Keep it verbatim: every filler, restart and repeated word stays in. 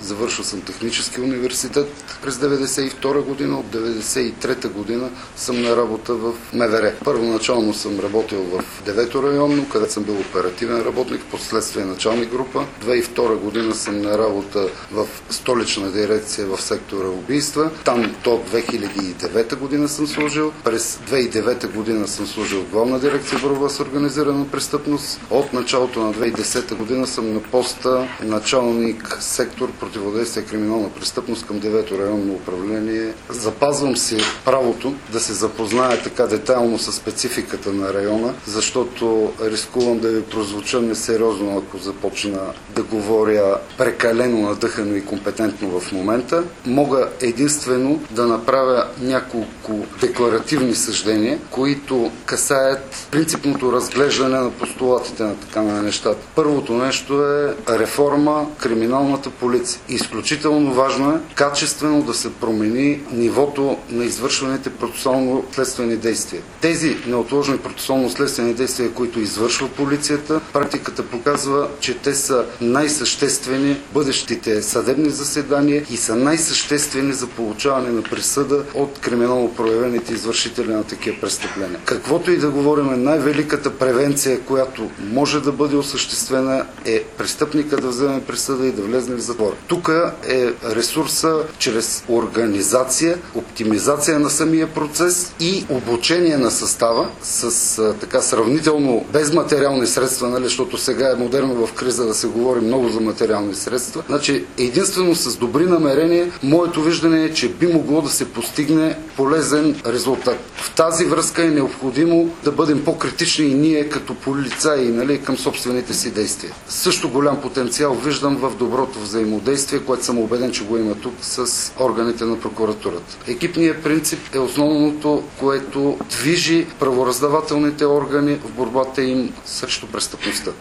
Завършил съм технически университет през деветдесет и втора година. От деветдесет и трета година съм на работа в МВР. Първоначално съм работил в девето районно, където съм бил оперативен работник, последствие началник група. две хиляди и втора година съм на работа в столична дирекция в сектора убийства. Там до две хиляди и девета година съм служил. През две хиляди и девета година съм служил в Главна дирекция борба с организирана престъпност. От началото на две хиляди и десета година съм на поста началник сектор противодействие криминална престъпност към девето районно управление. Запазвам си правото да се запозная така детайлно с спецификата на района, защото рискувам да ви прозвуча несериозно, ако започна да говоря прекалено надъхано и компетентно в момента. Мога единствено да направя няколко декларативни съждения, които касаят принципното разглеждане на постулатите на така на нещата. Първото нещо е реформа криминалната полиция. Изключително важно е качествено да се промени нивото на извършваните процесуално-следствени действия. Тези неотложни процесуално-следствени действия, които извършва полицията, практиката показва, че те са най-съществени бъдещите съдебни заседания и са най-съществени за получаване на присъда от криминално проявените извършители на такива престъпления. Каквото и да говорим, най-великата превенция, която може да бъде осъществена, е престъпника да вземе присъда и да влезе в затвора. Тук е ресурса чрез организация, оптимизация на самия процес и обучение на състава с а, така сравнително без материални средства, нали, защото сега е модерно в криза да се говори много за материални средства. Значи, единствено с добри намерения, моето виждане е, че би могло да се постигне полезен резултат. В тази връзка е необходимо да бъдем по-критични и ние като полицаи, нали, към собствените си действия. Също голям потенциал виждам в доброто взаимодействие, което съм убеден, че го има тук с органите на прокуратурата. Екипният принцип е основното, което движи правораздавателните органи в борбата им срещу престъпността.